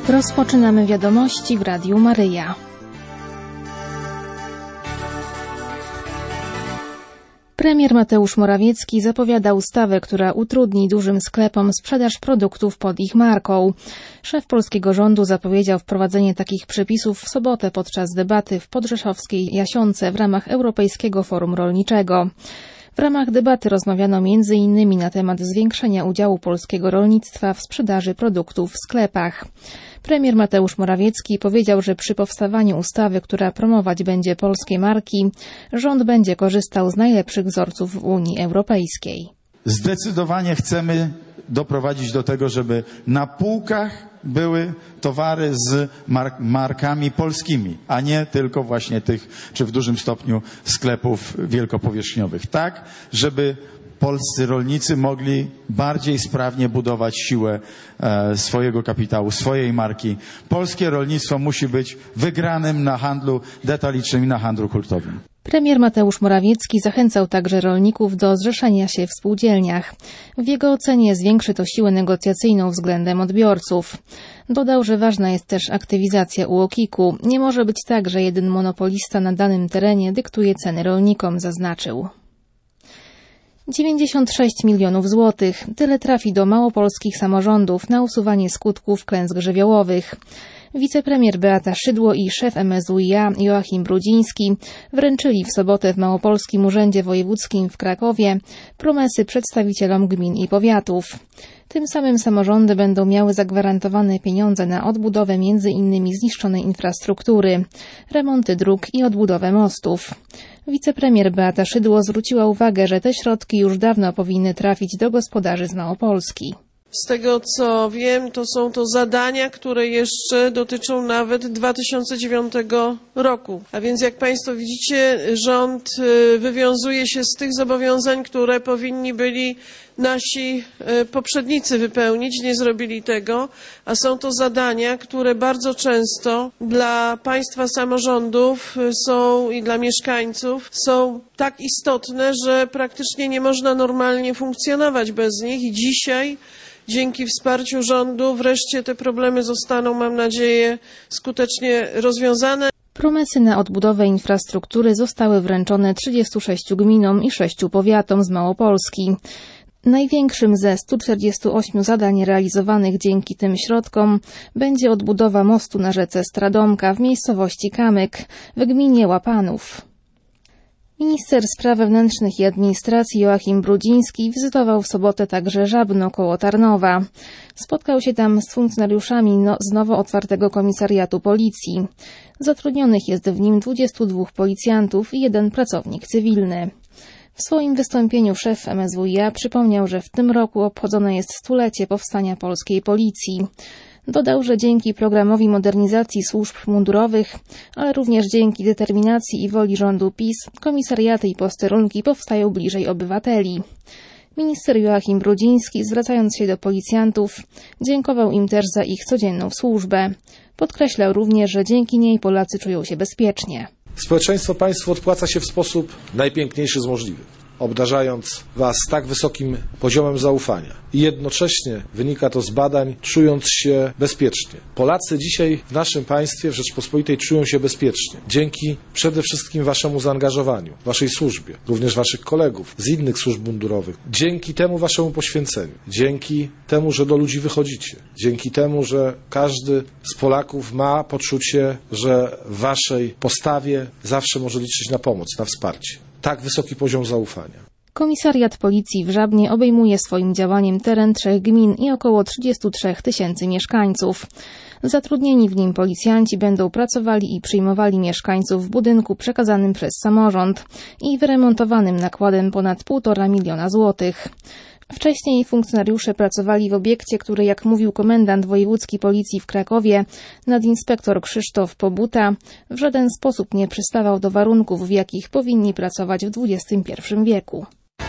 Rozpoczynamy wiadomości w Radiu Maryja. Premier Mateusz Morawiecki zapowiada ustawę, która utrudni dużym sklepom sprzedaż produktów pod ich marką. Szef polskiego rządu zapowiedział wprowadzenie takich przepisów w sobotę podczas debaty w podrzeszowskiej Jasionce w ramach Europejskiego Forum Rolniczego. W ramach debaty rozmawiano m.in. na temat zwiększenia udziału polskiego rolnictwa w sprzedaży produktów w sklepach. Premier Mateusz Morawiecki powiedział, że przy powstawaniu ustawy, która promować będzie polskie marki, rząd będzie korzystał z najlepszych wzorców w Unii Europejskiej. Zdecydowanie chcemy doprowadzić do tego, żeby na półkach były towary z markami polskimi, a nie tylko właśnie tych, czy w dużym stopniu sklepów wielkopowierzchniowych. Tak, żeby polscy rolnicy mogli bardziej sprawnie budować siłę swojego kapitału, swojej marki. Polskie rolnictwo musi być wygranym na handlu detalicznym i na handlu hurtowym. Premier Mateusz Morawiecki zachęcał także rolników do zrzeszenia się w spółdzielniach. W jego ocenie zwiększy to siłę negocjacyjną względem odbiorców. Dodał, że ważna jest też aktywizacja UOKiK-u. Nie może być tak, że jeden monopolista na danym terenie dyktuje ceny rolnikom, zaznaczył. 96 milionów złotych. Tyle trafi do małopolskich samorządów na usuwanie skutków klęsk żywiołowych. Wicepremier Beata Szydło i szef MSWiA Joachim Brudziński wręczyli w sobotę w Małopolskim Urzędzie Wojewódzkim w Krakowie promesy przedstawicielom gmin i powiatów. Tym samym samorządy będą miały zagwarantowane pieniądze na odbudowę m.in. zniszczonej infrastruktury, remonty dróg i odbudowę mostów. Wicepremier Beata Szydło zwróciła uwagę, że te środki już dawno powinny trafić do gospodarzy z Małopolski. Z tego co wiem, to są to zadania, które jeszcze dotyczą nawet 2009 roku. A więc jak Państwo widzicie, rząd wywiązuje się z tych zobowiązań, które powinni byli nasi poprzednicy wypełnić, nie zrobili tego, a są to zadania, które bardzo często dla państwa samorządów są i dla mieszkańców są tak istotne, że praktycznie nie można normalnie funkcjonować bez nich i dzisiaj dzięki wsparciu rządu wreszcie te problemy zostaną, mam nadzieję, skutecznie rozwiązane. Promesy na odbudowę infrastruktury zostały wręczone 36 gminom i 6 powiatom z Małopolski. Największym ze 148 zadań realizowanych dzięki tym środkom będzie odbudowa mostu na rzece Stradomka w miejscowości Kamyk w gminie Łapanów. Minister Spraw Wewnętrznych i Administracji Joachim Brudziński wizytował w sobotę także Żabno koło Tarnowa. Spotkał się tam z funkcjonariuszami z nowo otwartego komisariatu policji. Zatrudnionych jest w nim 22 policjantów i 1 pracownik cywilny. W swoim wystąpieniu szef MSWiA przypomniał, że w tym roku obchodzone jest 100-lecie powstania polskiej policji. Dodał, że dzięki programowi modernizacji służb mundurowych, ale również dzięki determinacji i woli rządu PiS, komisariaty i posterunki powstają bliżej obywateli. Minister Joachim Brudziński, zwracając się do policjantów, dziękował im też za ich codzienną służbę. Podkreślał również, że dzięki niej Polacy czują się bezpiecznie. Społeczeństwo państwu odpłaca się w sposób najpiękniejszy z możliwych, obdarzając Was tak wysokim poziomem zaufania. I jednocześnie wynika to z badań, czując się bezpiecznie. Polacy dzisiaj w naszym państwie, w Rzeczpospolitej, czują się bezpiecznie. Dzięki przede wszystkim Waszemu zaangażowaniu, Waszej służbie, również Waszych kolegów z innych służb mundurowych. Dzięki temu Waszemu poświęceniu. Dzięki temu, że do ludzi wychodzicie. Dzięki temu, że każdy z Polaków ma poczucie, że w Waszej postawie zawsze może liczyć na pomoc, na wsparcie. Tak wysoki poziom zaufania. Komisariat Policji w Żabnie obejmuje swoim działaniem teren 3 gmin i około 33 000 mieszkańców. Zatrudnieni w nim policjanci będą pracowali i przyjmowali mieszkańców w budynku przekazanym przez samorząd i wyremontowanym nakładem ponad 1,5 miliona złotych. Wcześniej funkcjonariusze pracowali w obiekcie, który, jak mówił komendant wojewódzki policji w Krakowie, nadinspektor Krzysztof Pobuta, w żaden sposób nie przystawał do warunków, w jakich powinni pracować w XXI wieku.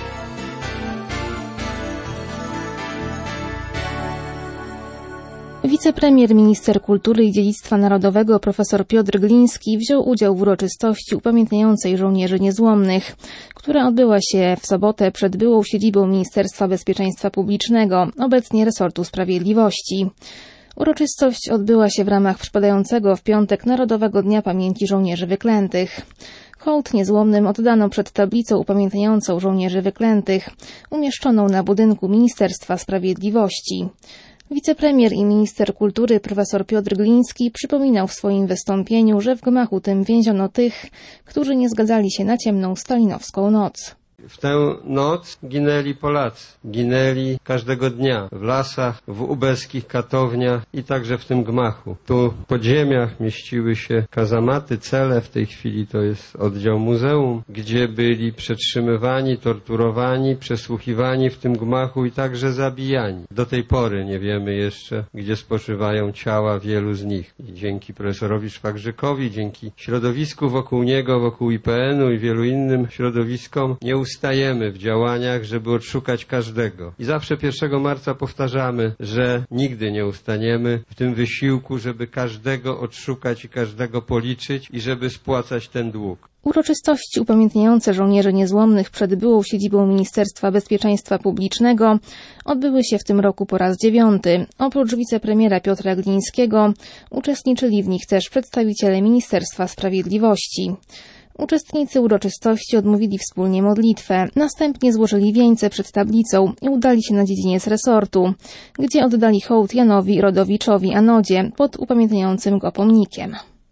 Wicepremier, minister kultury i dziedzictwa narodowego profesor Piotr Gliński wziął udział w uroczystości upamiętniającej żołnierzy niezłomnych, która odbyła się w sobotę przed byłą siedzibą Ministerstwa Bezpieczeństwa Publicznego, obecnie resortu Sprawiedliwości. Uroczystość odbyła się w ramach przypadającego w piątek Narodowego Dnia Pamięci Żołnierzy Wyklętych. Hołd niezłomnym oddano przed tablicą upamiętniającą żołnierzy wyklętych, umieszczoną na budynku Ministerstwa Sprawiedliwości. Wicepremier i minister kultury profesor Piotr Gliński przypominał w swoim wystąpieniu, że w gmachu tym więziono tych, którzy nie zgadzali się na ciemną stalinowską noc. W tę noc ginęli Polacy. Ginęli każdego dnia w lasach, w ubeskich katowniach i także w tym gmachu. Tu w podziemiach mieściły się kazamaty, cele, w tej chwili to jest oddział muzeum, gdzie byli przetrzymywani, torturowani, przesłuchiwani w tym gmachu i także zabijani. Do tej pory nie wiemy jeszcze, gdzie spoczywają ciała wielu z nich. I dzięki profesorowi Szwagrzykowi, dzięki środowisku wokół niego, wokół IPN-u i wielu innym środowiskom nie ustajemy w działaniach, żeby odszukać każdego. I zawsze 1 marca powtarzamy, że nigdy nie ustaniemy w tym wysiłku, żeby każdego odszukać i każdego policzyć i żeby spłacać ten dług. Uroczystości upamiętniające żołnierzy niezłomnych przed byłą siedzibą Ministerstwa Bezpieczeństwa Publicznego odbyły się w tym roku po raz 9. Oprócz wicepremiera Piotra Glińskiego uczestniczyli w nich też przedstawiciele Ministerstwa Sprawiedliwości. Uczestnicy uroczystości odmówili wspólnie modlitwę, następnie złożyli wieńce przed tablicą i udali się na dziedziniec resortu, gdzie oddali hołd Janowi Rodowiczowi Anodzie pod upamiętniającym go pomnikiem.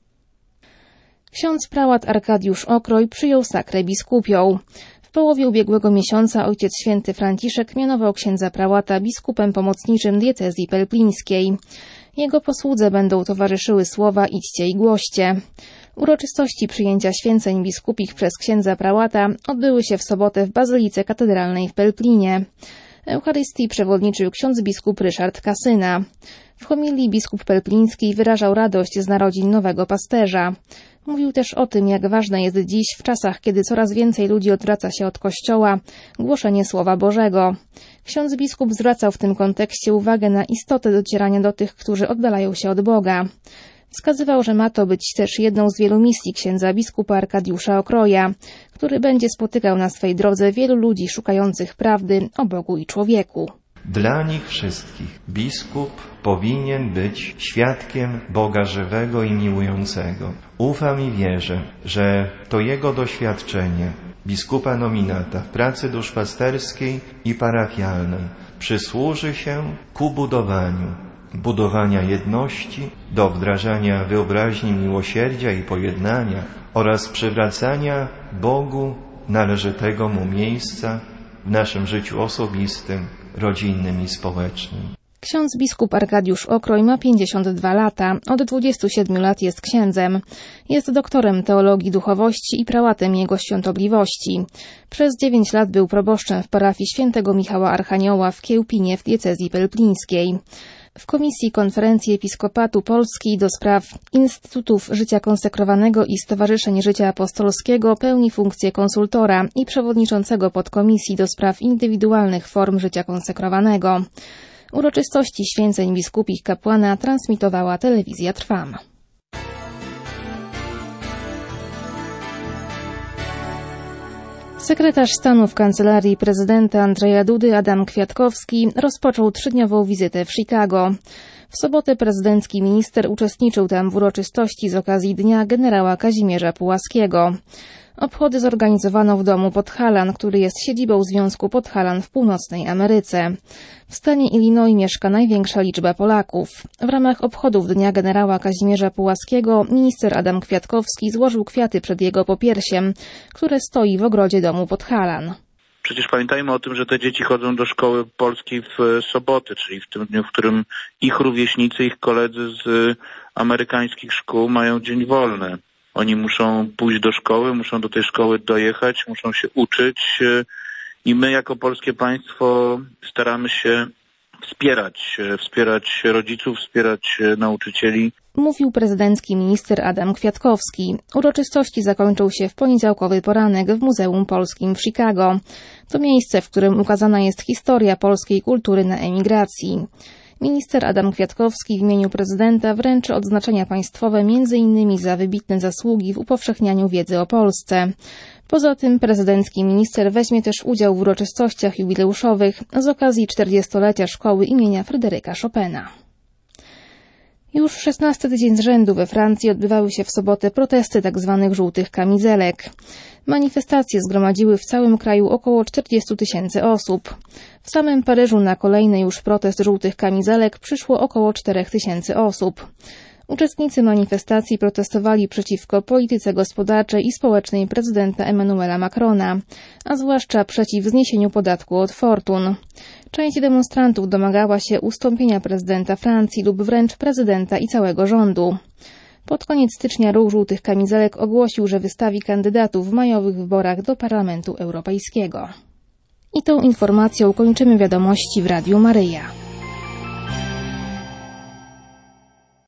Ksiądz prałat Arkadiusz Okroj przyjął sakrę biskupią. W połowie ubiegłego miesiąca Ojciec Święty Franciszek mianował księdza prałata biskupem pomocniczym diecezji pelplińskiej. Jego posłudze będą towarzyszyły słowa idźcie i głoście. Uroczystości przyjęcia święceń biskupich przez księdza prałata odbyły się w sobotę w Bazylice Katedralnej w Pelplinie. Eucharystii przewodniczył ksiądz biskup Ryszard Kasyna. W homilii biskup pelpliński wyrażał radość z narodzin nowego pasterza. Mówił też o tym, jak ważne jest dziś, w czasach, kiedy coraz więcej ludzi odwraca się od Kościoła, głoszenie Słowa Bożego. Ksiądz biskup zwracał w tym kontekście uwagę na istotę docierania do tych, którzy oddalają się od Boga. Wskazywał, że ma to być też jedną z wielu misji księdza biskupa Arkadiusza Okroja, który będzie spotykał na swej drodze wielu ludzi szukających prawdy o Bogu i człowieku. Dla nich wszystkich biskup powinien być świadkiem Boga żywego i miłującego. Ufam i wierzę, że to jego doświadczenie, biskupa nominata w pracy duszpasterskiej i parafialnej, przysłuży się ku budowania jedności, do wdrażania wyobraźni miłosierdzia i pojednania oraz przywracania Bogu należytego Mu miejsca w naszym życiu osobistym, rodzinnym i społecznym. Ksiądz biskup Arkadiusz Okroj ma 52 lata, od 27 lat jest księdzem. Jest doktorem teologii duchowości i prałatem Jego Świątobliwości. Przez 9 lat był proboszczem w parafii świętego Michała Archanioła w Kiełpinie w diecezji pelplińskiej. W Komisji Konferencji Episkopatu Polski do spraw Instytutów Życia Konsekrowanego i Stowarzyszeń Życia Apostolskiego pełni funkcję konsultora i przewodniczącego podkomisji do spraw indywidualnych form życia konsekrowanego. Uroczystości święceń biskupich kapłana transmitowała telewizja Trwam. Sekretarz stanu w Kancelarii Prezydenta Andrzeja Dudy Adam Kwiatkowski rozpoczął 3-dniową wizytę w Chicago. W sobotę prezydencki minister uczestniczył tam w uroczystości z okazji Dnia Generała Kazimierza Pułaskiego. Obchody zorganizowano w domu Podhalan, który jest siedzibą Związku Podhalan w Północnej Ameryce. W stanie Illinois mieszka największa liczba Polaków. W ramach obchodów Dnia Generała Kazimierza Pułaskiego minister Adam Kwiatkowski złożył kwiaty przed jego popiersiem, które stoi w ogrodzie domu Podhalan. Przecież pamiętajmy o tym, że te dzieci chodzą do szkoły polskiej w sobotę, czyli w tym dniu, w którym ich rówieśnicy, ich koledzy z amerykańskich szkół mają dzień wolny. Oni muszą pójść do szkoły, muszą do tej szkoły dojechać, muszą się uczyć i my jako polskie państwo staramy się wspierać rodziców, wspierać nauczycieli. Mówił prezydencki minister Adam Kwiatkowski. Uroczystości zakończył się w poniedziałkowy poranek w Muzeum Polskim w Chicago. To miejsce, w którym ukazana jest historia polskiej kultury na emigracji. Minister Adam Kwiatkowski w imieniu prezydenta wręczy odznaczenia państwowe m.in. za wybitne zasługi w upowszechnianiu wiedzy o Polsce. Poza tym prezydencki minister weźmie też udział w uroczystościach jubileuszowych z okazji 40-lecia szkoły imienia Fryderyka Chopina. Już 16 tydzień z rzędu we Francji odbywały się w sobotę protesty tzw. żółtych kamizelek. Manifestacje zgromadziły w całym kraju około 40 000 osób. W samym Paryżu na kolejny już protest żółtych kamizelek przyszło około 4 000 osób. Uczestnicy manifestacji protestowali przeciwko polityce gospodarczej i społecznej prezydenta Emmanuela Macrona, a zwłaszcza przeciw zniesieniu podatku od fortun. Część demonstrantów domagała się ustąpienia prezydenta Francji lub wręcz prezydenta i całego rządu. Pod koniec stycznia Ruch Żółtych Kamizelek ogłosił, że wystawi kandydatów w majowych wyborach do Parlamentu Europejskiego. I tą informacją kończymy wiadomości w Radiu Maryja.